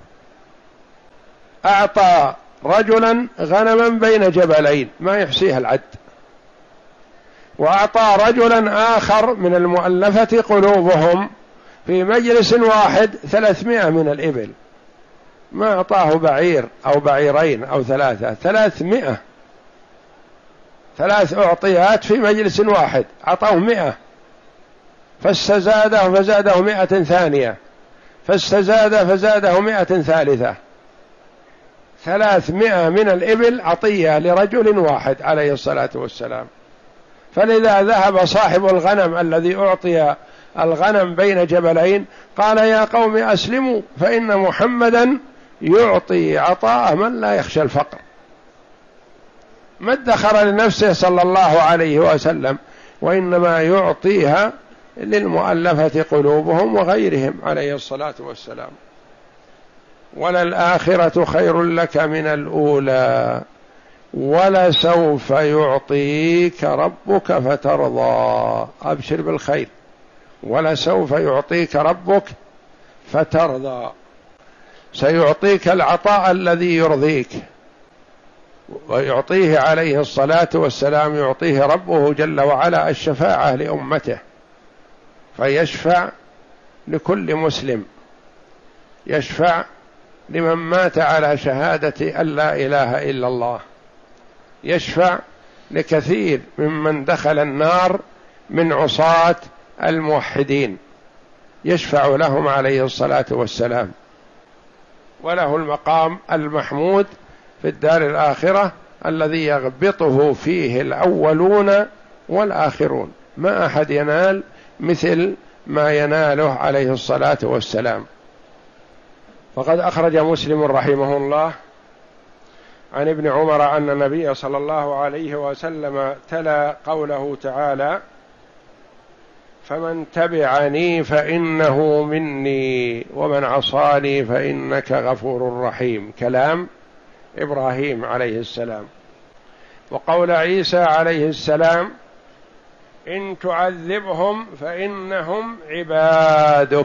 أعطى رجلا غنما بين جبلين ما يحصيها العد، وأعطى رجلا آخر من المؤلفة قلوبهم في مجلس واحد ثلاثمائة من الإبل، ما أعطاه بعير أو بعيرين أو ثلاثة، ثلاثمائة، ثلاث أعطيات في مجلس واحد، أعطاه مئة، فاستزاده فزاده مئة ثانية، فاستزاد فزاده مئة ثالثة، ثلاثمائة من الإبل عطية لرجل واحد عليه الصلاة والسلام. فلذا ذهب صاحب الغنم الذي أعطي الغنم بين جبلين قال: يا قوم أسلموا فإن محمدا يعطي عطاء من لا يخشى الفقر. ما ادخر لنفسه صلى الله عليه وسلم، وإنما يعطيها للمؤلفة قلوبهم وغيرهم عليه الصلاة والسلام. وللآخرة خير لك من الأولى ولسوف يعطيك ربك فترضى. أبشر بالخير، ولسوف يعطيك ربك فترضى. سيعطيك العطاء الذي يرضيك، ويعطيه عليه الصلاة والسلام، يعطيه ربه جل وعلا الشفاعة لأمته، فيشفع لكل مسلم، يشفع لمن مات على شهادة أن لا إله إلا الله، يشفع لكثير ممن دخل النار من عصاة الموحدين، يشفع لهم عليه الصلاة والسلام. وله المقام المحمود في الدار الآخرة الذي يغبطه فيه الأولون والآخرون، ما أحد ينال مثل ما يناله عليه الصلاة والسلام. فقد أخرج مسلم رحمه الله عن ابن عمر أن النبي صلى الله عليه وسلم تلا قوله تعالى: فمن تبعني فإنه مني ومن عصاني فإنك غفور رحيم، كلام إبراهيم عليه السلام. وقول عيسى عليه السلام: إن تعذبهم فإنهم عبادك.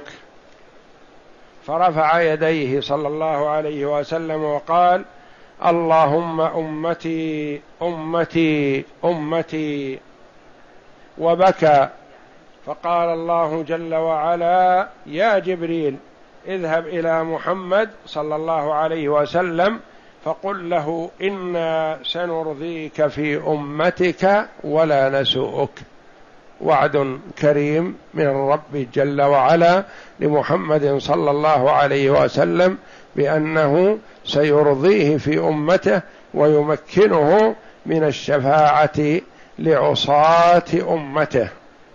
فرفع يديه صلى الله عليه وسلم وقال: اللهم أمتي أمتي أمتي، وبكى. فقال الله جل وعلا: يا جبريل اذهب إلى محمد صلى الله عليه وسلم فقل له إنا سنرضيك في أمتك ولا نسوءك. وعد كريم من الرب جل وعلا لمحمد صلى الله عليه وسلم بأنه سيرضيه في أمته ويمكنه من الشفاعة لعصاة أمته.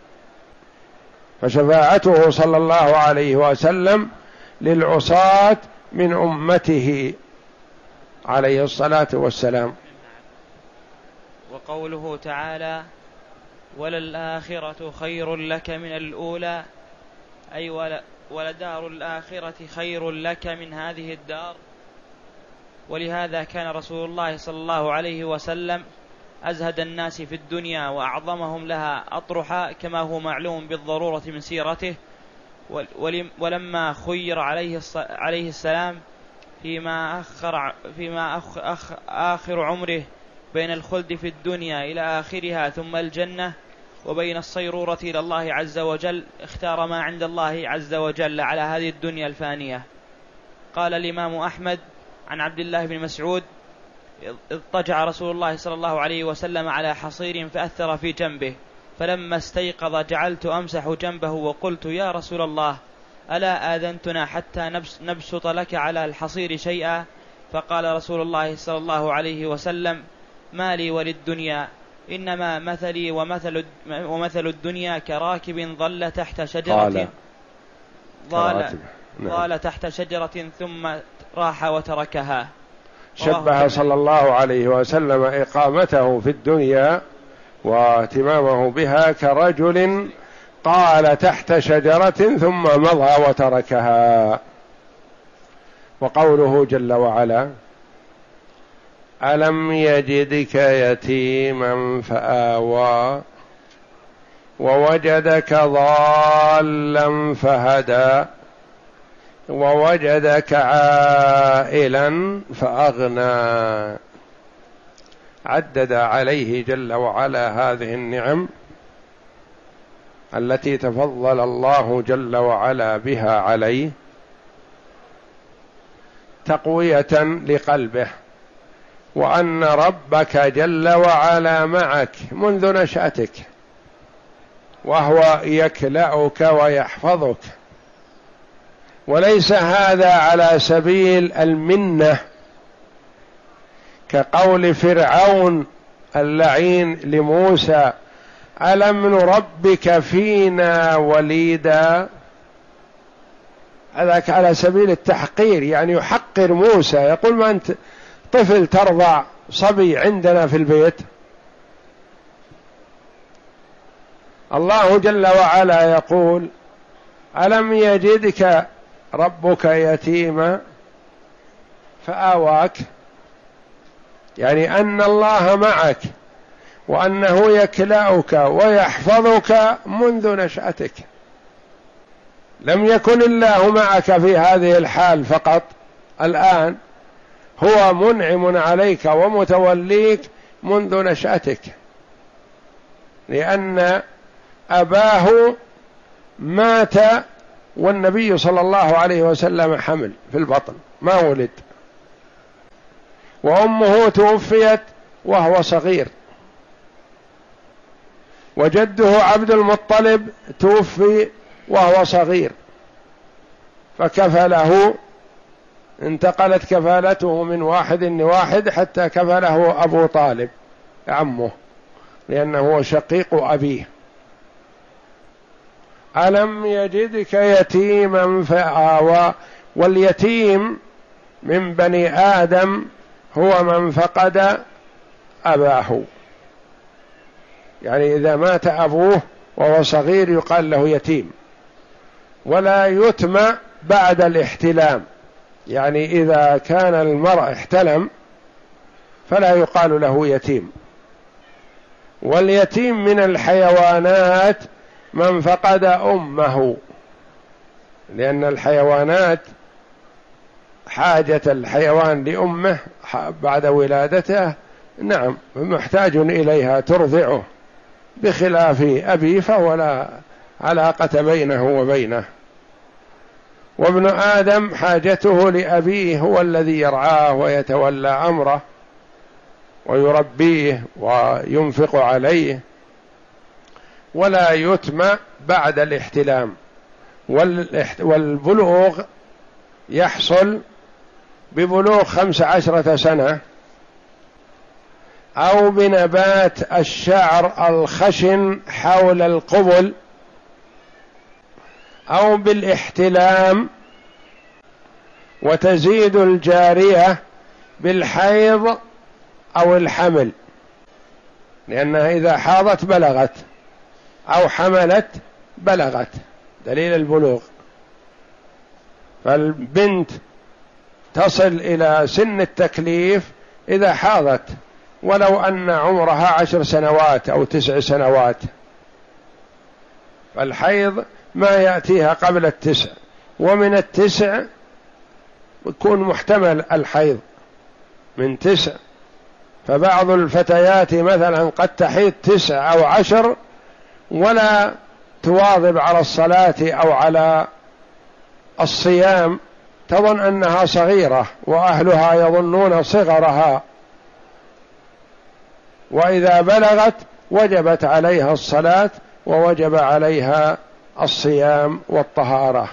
فشفاعته صلى الله عليه وسلم للعصاة من أمته عليه الصلاة والسلام. وقوله تعالى: وللآخرة خير لك من الأولى، أي ولدار الآخرة خير لك من هذه الدار. ولهذا كان رسول الله صلى الله عليه وسلم أزهد الناس في الدنيا وأعظمهم لها أطرحا، كما هو معلوم بالضرورة من سيرته. ولما خير عليه السلام فيما أخر, فيما أخ أخ آخر عمره بين الخلد في الدنيا إلى آخرها ثم الجنة، وبين الصيرورة إلى الله عز وجل، اختار ما عند الله عز وجل على هذه الدنيا الفانية. قال الإمام أحمد عن عبد الله بن مسعود: اضطجع رسول الله صلى الله عليه وسلم على حصير فأثر في جنبه، فلما استيقظ جعلت أمسح جنبه وقلت: يا رسول الله، ألا آذنتنا حتى نبسط لك على الحصير شيئا؟ فقال رسول الله صلى الله عليه وسلم: ما لي وللدنيا، إنما مثلي ومثل, ومثل الدنيا كراكب ظل تحت شجرة ظل, ظل تحت شجرة ثم راح وتركها. شبه صلى الله عليه وسلم إقامته في الدنيا واهتمامه بها كرجل قال تحت شجرة ثم مضى وتركها. وقوله جل وعلا: ألم يجدك يتيما فآوى ووجدك ضالا فهدى ووجدك عائلا فأغنى. عدد عليه جل وعلا هذه النعم التي تفضل الله جل وعلا بها عليه تقوية لقلبه، وأن ربك جل وعلا معك منذ نشأتك، وهو يكلأك ويحفظك. وليس هذا على سبيل المنة كقول فرعون اللعين لموسى: ألم نربك فينا وليدا. هذا على سبيل التحقير، يعني يحقر موسى، يقول: ما أنت طفل ترضع صبي عندنا في البيت. الله جل وعلا يقول: ألم يجدك ربك يتيما فآواك، يعني أن الله معك وأنه يكلأك ويحفظك منذ نشأتك. لم يكن الله معك في هذه الحال فقط، الآن هو منعم عليك ومتوليك منذ نشأتك، لأن أباه مات والنبي صلى الله عليه وسلم حمل في البطن ما ولد، وأمه توفيت وهو صغير، وجده عبد المطلب توفي وهو صغير، فكفله، انتقلت كفالته من واحد لواحد حتى كفله أبو طالب عمه، لأنه شقيق أبيه. ألم يجدك يتيما فآوى، واليتيم من بني آدم هو من فقد أباه، يعني إذا مات أبوه وهو صغير يقال له يتيم. ولا يتم بعد الاحتلام، يعني إذا كان المرء احتلم فلا يقال له يتيم. واليتيم من الحيوانات من فقد أمه، لأن الحيوانات حاجة الحيوان لأمه بعد ولادته نعم محتاج إليها ترضعه، بخلاف أبي فهو لا علاقة بينه وبينه. وابن آدم حاجته لأبيه، هو الذي يرعاه ويتولى أمره ويربيه وينفق عليه. ولا يتم بعد الاحتلام، والبلوغ يحصل ببلوغ خمس عشرة سنة، أو بنبات الشعر الخشن حول القبل، أو بالاحتلام. وتزيد الجارية بالحيض أو الحمل، لأنها إذا حاضت بلغت أو حملت بلغت، دليل البلوغ. فالبنت تصل إلى سن التكليف إذا حاضت، ولو أن عمرها عشر سنوات أو تسع سنوات، فالحيض ما يأتيها قبل التسع، ومن التسع يكون محتمل الحيض من تسع. فبعض الفتيات مثلا قد تحيض تسع أو عشر ولا تواظب على الصلاة أو على الصيام، تظن أنها صغيرة وأهلها يظنون صغرها، وإذا بلغت وجبت عليها الصلاة ووجب عليها الصيام والطهارة.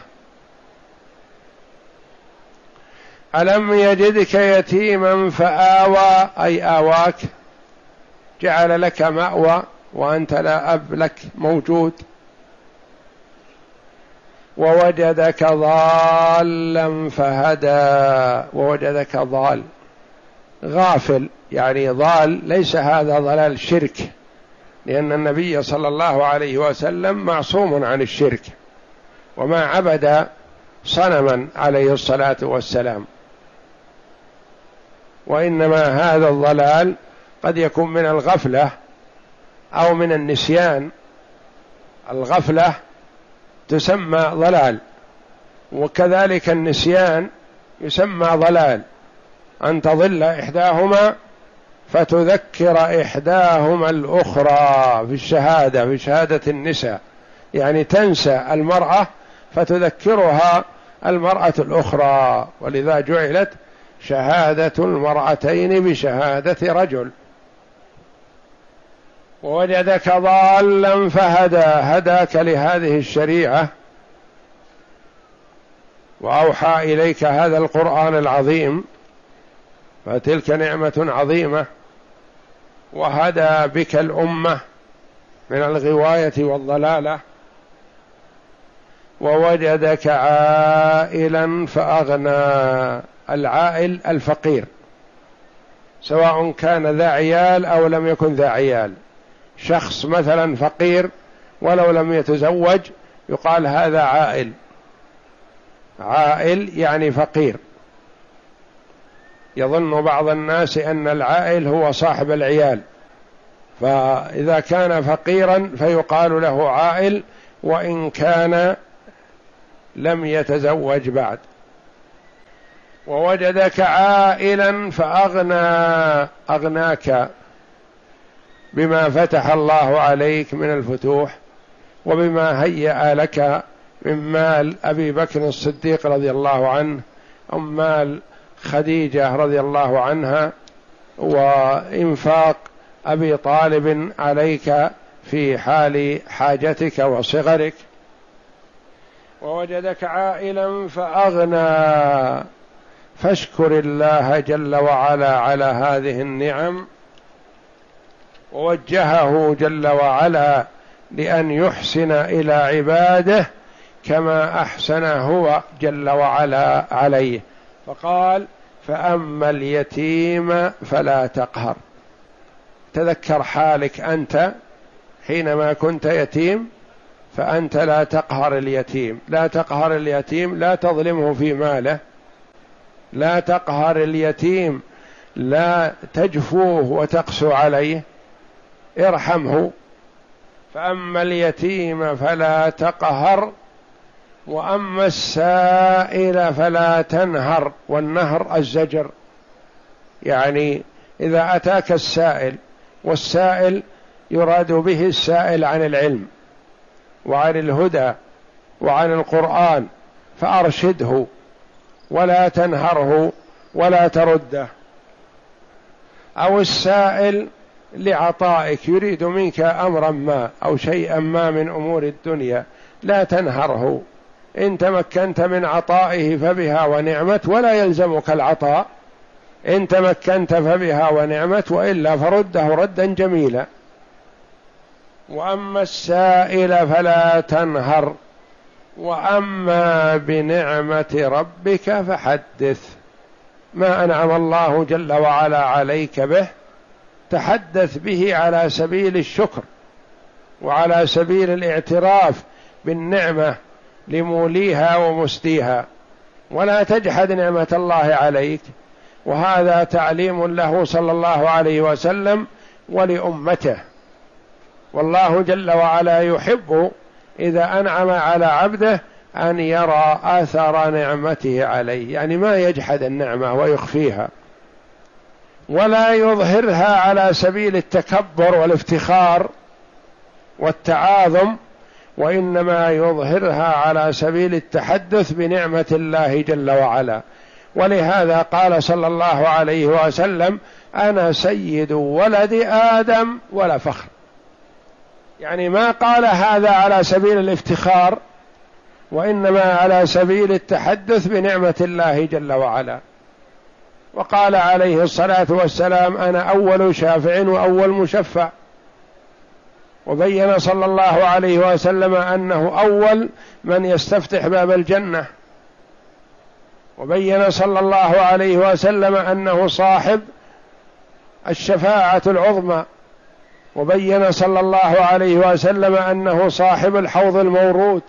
ألم يجدك يتيما فآوى، أي آواك، جعل لك مأوى وأنت لا أب لك موجود. ووجدك ضالا فهدى، ووجدك ضال غافل، يعني ضال ليس هذا ضلال شرك، لأن النبي صلى الله عليه وسلم معصوم عن الشرك وما عبد صنما عليه الصلاة والسلام. وإنما هذا الضلال قد يكون من الغفلة أو من النسيان. الغفلة تسمى ضلال، وكذلك النسيان يسمى ضلال، أن تضل إحداهما فتذكر إحداهما الأخرى في الشهادة، في شهادة النساء، يعني تنسى المرأة فتذكرها المرأة الأخرى، ولذا جعلت شهادة المرأتين بشهادة رجل. ووجدك ضالا فهدى، هداك لهذه الشريعة وأوحى إليك هذا القرآن العظيم، فتلك نعمة عظيمة. وهدى بك الأمة من الغواية والضلالة. ووجدك عائلا فأغنى، العائل الفقير، سواء كان ذا عيال أو لم يكن ذا عيال. شخص مثلا فقير ولو لم يتزوج يقال هذا عائل. عائل يعني فقير. يظن بعض الناس أن العائل هو صاحب العيال، فإذا كان فقيرا فيقال له عائل وإن كان لم يتزوج بعد. ووجدك عائلا فأغنى، أغناك بما فتح الله عليك من الفتوح وبما هيأ لك من مال أبي بكر الصديق رضي الله عنه أو مال خديجة رضي الله عنها، وإنفاق أبي طالب عليك في حال حاجتك وصغرك. ووجدك عائلا فأغنى، فاشكر الله جل وعلا على هذه النعم. ووجهه جل وعلا لأن يحسن إلى عباده كما أحسن هو جل وعلا عليه، فقال فأما اليتيم فلا تقهر. تذكر حالك أنت حينما كنت يتيم، فأنت لا تقهر اليتيم، لا تقهر اليتيم، لا تظلمه في ماله، لا تقهر اليتيم، لا تجفوه وتقسو عليه، ارحمه. فأما اليتيم فلا تقهر وأما السائل فلا تنهر. والنهر الزجر، يعني إذا أتاك السائل، والسائل يراد به السائل عن العلم وعن الهدى وعن القرآن، فأرشده ولا تنهره ولا ترده. أو السائل لعطائك، يريد منك أمرا ما أو شيئا ما من أمور الدنيا، لا تنهره. إن تمكنت من عطائه فبها ونعمت، ولا يلزمك العطاء. إن تمكنت فبها ونعمت، وإلا فرده ردا جميلا. وأما السائل فلا تنهر وأما بنعمة ربك فحدث. ما أنعم الله جل وعلا عليك به تحدث به على سبيل الشكر وعلى سبيل الاعتراف بالنعمة لموليها ومسديها، ولا تجحد نعمة الله عليك. وهذا تعليم له صلى الله عليه وسلم ولأمته. والله جل وعلا يحب إذا أنعم على عبده أن يرى آثار نعمته عليه، يعني ما يجحد النعمة ويخفيها، ولا يظهرها على سبيل التكبر والافتخار والتعاظم، وإنما يظهرها على سبيل التحدث بنعمة الله جل وعلا. ولهذا قال صلى الله عليه وسلم أنا سيد ولد آدم ولا فخر. يعني ما قال هذا على سبيل الافتخار، وإنما على سبيل التحدث بنعمة الله جل وعلا. وقال عليه الصلاة والسلام أنا أول شافع وأول مشفع. وبين صلى الله عليه وسلم أنه أول من يستفتح باب الجنة. وبين صلى الله عليه وسلم أنه صاحب الشفاعة العظمى. وبين صلى الله عليه وسلم أنه صاحب الحوض المورود.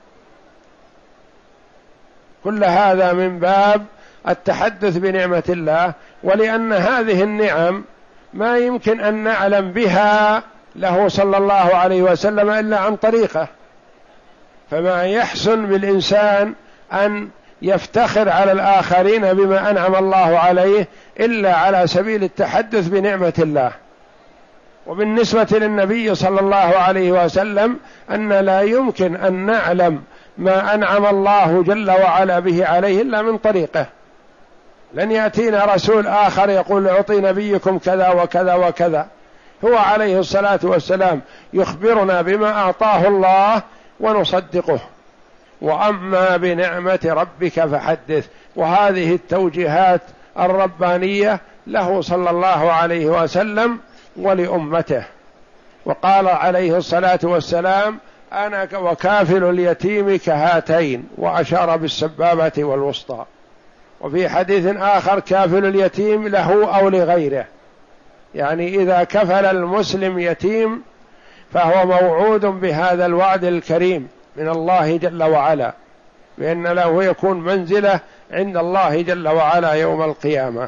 كل هذا من باب التحدث بنعمة الله، ولأن هذه النعم ما يمكن أن نعلم بها له صلى الله عليه وسلم إلا عن طريقه. فما يحسن بالإنسان أن يفتخر على الآخرين بما أنعم الله عليه إلا على سبيل التحدث بنعمة الله. وبالنسبة للنبي صلى الله عليه وسلم أن لا يمكن أن نعلم ما أنعم الله جل وعلا به عليه إلا من طريقه. لن يأتينا رسول آخر يقول أعطي نبيكم كذا وكذا وكذا. هو عليه الصلاة والسلام يخبرنا بما أعطاه الله ونصدقه. وأما بنعمة ربك فحدث. وهذه التوجيهات الربانية له صلى الله عليه وسلم ولأمته. وقال عليه الصلاة والسلام أنا وكافل اليتيم كهاتين، وأشار بالسبابة والوسطى. وفي حديث آخر كافل اليتيم له أو لغيره، يعني إذا كفل المسلم يتيم فهو موعود بهذا الوعد الكريم من الله جل وعلا، بأن له يكون منزلة عند الله جل وعلا يوم القيامة.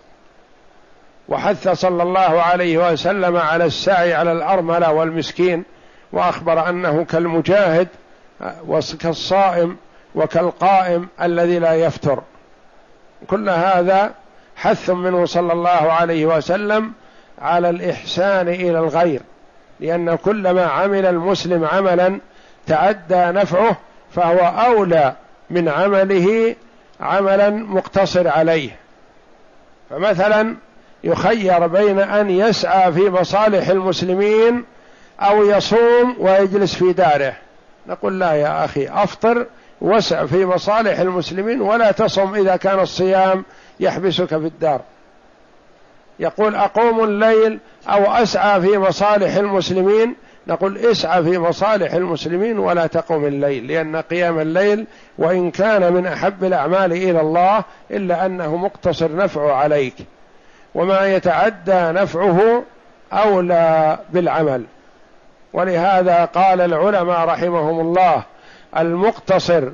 وحث صلى الله عليه وسلم على السعي على الأرملة والمسكين، وأخبر أنه كالمجاهد وكالصائم وكالقائم الذي لا يفتر. كل هذا حث منه صلى الله عليه وسلم على الإحسان إلى الغير، لأن كلما عمل المسلم عملا تعدى نفعه فهو أولى من عمله عملا مقتصر عليه. فمثلا يخير بين أن يسعى في مصالح المسلمين أو يصوم ويجلس في داره، نقول لا يا أخي، أفطر واسع في مصالح المسلمين ولا تصم إذا كان الصيام يحبسك في الدار. يقول أقوم الليل أو أسعى في مصالح المسلمين، نقول اسعى في مصالح المسلمين ولا تقم الليل، لأن قيام الليل وإن كان من أحب الأعمال إلى الله إلا أنه مقتصر نفعه عليك، وما يتعدى نفعه أولى بالعمل. ولهذا قال العلماء رحمهم الله: المقتصر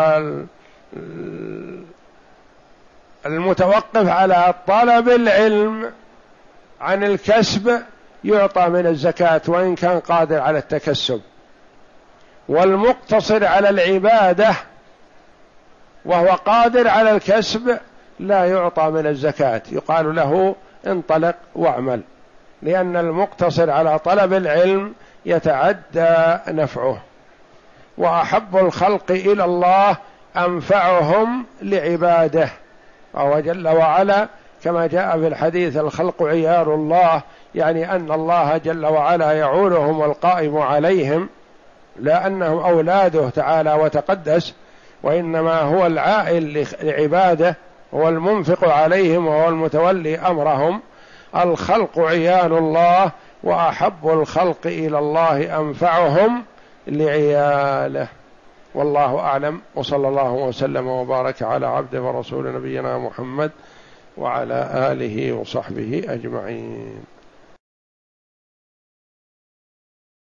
والمتوقف على طلب العلم عن الكسب يعطى من الزكاة وإن كان قادر على التكسب، والمقتصر على العبادة وهو قادر على الكسب لا يعطى من الزكاة، يقال له انطلق واعمل، لأن المقتصر على طلب العلم يتعدى نفعه. وأحب الخلق إلى الله أنفعهم لعباده، وهو جل وعلا كما جاء في الحديث: الخلق عيال الله، يعني أن الله جل وعلا يعولهم والقائم عليهم، لا أنهم أولاده تعالى وتقدس، وإنما هو العائل لعباده، هو المنفق عليهم وهو المتولي أمرهم. الخلق عيال الله، وأحب الخلق إلى الله أنفعهم لعياله. والله أعلم، وصلى الله وسلم وبارك على عبده ورسول نبينا محمد وعلى آله وصحبه أجمعين.